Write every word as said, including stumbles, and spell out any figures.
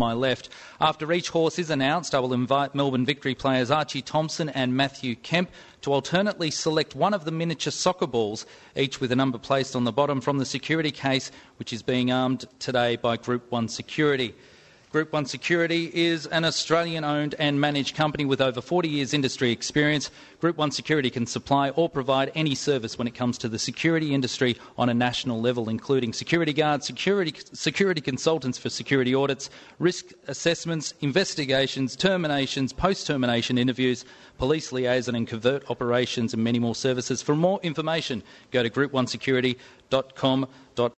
my left. After each horse is announced, I will invite Melbourne Victory players Archie Thompson and Matthew Kemp to alternately select one of the miniature soccer balls, each with a number placed on the bottom, from the security case, which is being armed today by Group one Security. Group one Security is an Australian-owned and managed company with over forty years industry experience. Group one Security can supply or provide any service when it comes to the security industry on a national level, including security guards, security, security consultants for security audits, risk assessments, investigations, terminations, post-termination interviews, police liaison and covert operations, and many more services. For more information, go to group one security dot com dot